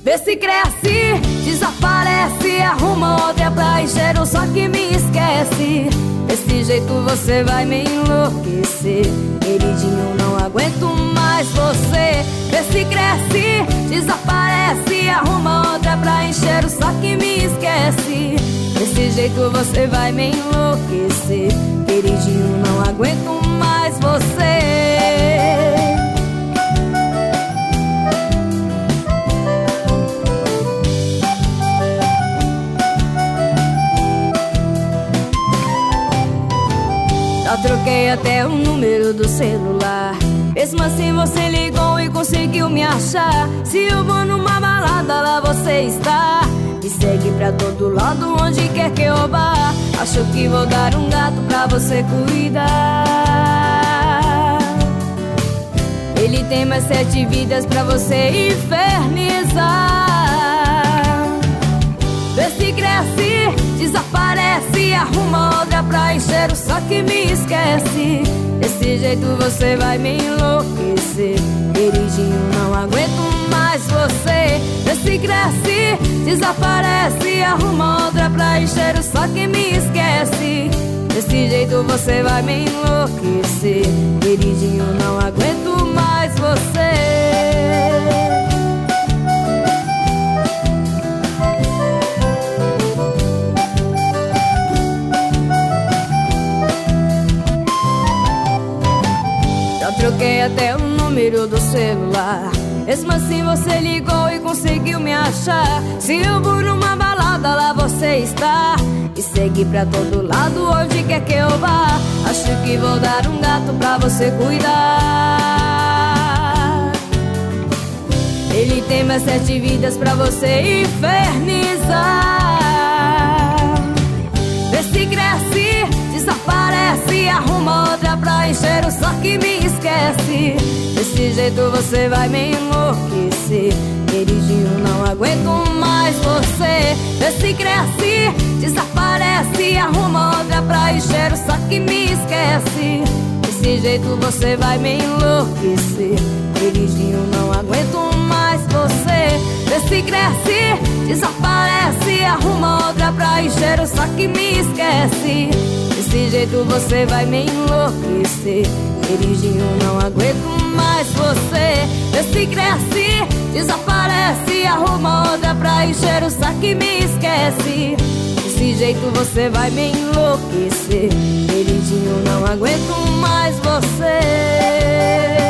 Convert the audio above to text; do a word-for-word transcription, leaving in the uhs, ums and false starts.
Vê se cresce, desaparece, arruma outra pra encher o só que me esquece. Desse jeito você vai me enlouquecer. Queridinho, não aguento mais você. Vê se cresce, desaparece, arruma outra pra encher o só que me esquece. Desse jeito você vai me enlouquecer. Queridinho, não aguento mais você. Já troquei até o número do celular, mesmo assim você ligou e conseguiu me achar. Se eu vou numa balada, lá você está. Me segue pra todo lado, onde quer que eu vá. Acho que vou dar um gato pra você cuidar. Ele tem mais sete vidas pra você infernizar. Vê se cresce, desaparece, arruma outra pra encher o só que me esquece. Desse jeito você vai me enlouquecer. Queridinho, não aguento mais você. Vê se cresce, desaparece, arruma outra pra encher o só que me esquece. Desse jeito você vai me enlouquecer. Queridinho, não aguento mais você. Troquei até o número do celular, mesmo assim você ligou e conseguiu me achar. Se eu vou numa balada, lá você está. Me segue pra todo lado, onde quer que eu vá. Acho que vou dar um gato pra você cuidar. Ele tem mais sete vidas pra você infernizar. Vê se cresce, desaparece, arruma outra pra encher o só que me esquece. Desse jeito você vai me enlouquecer. Queridinho, não aguento mais você. Vê se cresce, desaparece, arruma outra pra encher o só que me esquece. Desse jeito você vai me enlouquecer. Queridinho, não aguento mais você. Vê se cresce, desaparece, arruma outra pra encher o só que me esquece. Desse jeito você vai me enlouquecer. Queridinho, não aguento mais você. Vê se cresce, desaparece, arruma outra pra encher o só que me esquece. Desse jeito você vai me enlouquecer. Queridinho, não aguento mais você.